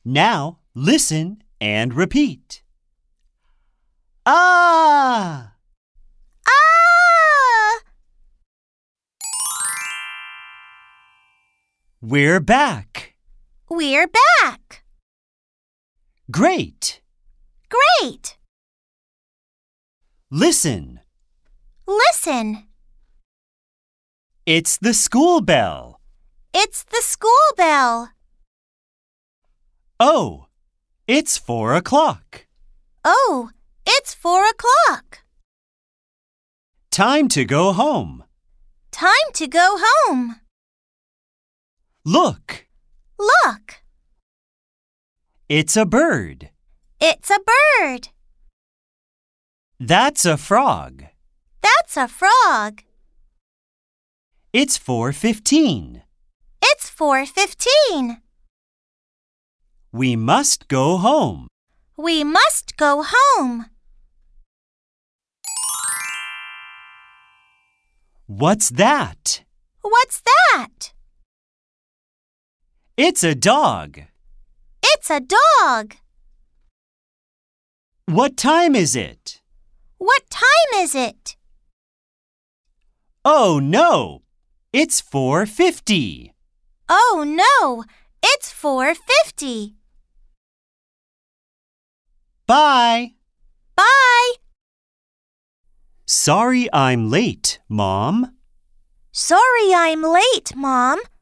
Now listen and repeat. Ah! Ah! We're back. We're back. Great. Great. Listen. Listen. It's the school bell. It's the school bell. Oh, it's 4 o'clock. Oh, it's 4 o'clock. Time to go home. Time to go home. Look, Look, it's a bird. it's a bird. That's a frog. That's a frog. It's 4:15. It's 4:15. We must go home. We must go home. What's that? What's that? It's a dog. It's a dog. What time is it? What time is it? Oh no, it's 4:50. Oh no, it's 4:50. Bye. Bye. Sorry I'm late, Mom. Sorry I'm late, Mom.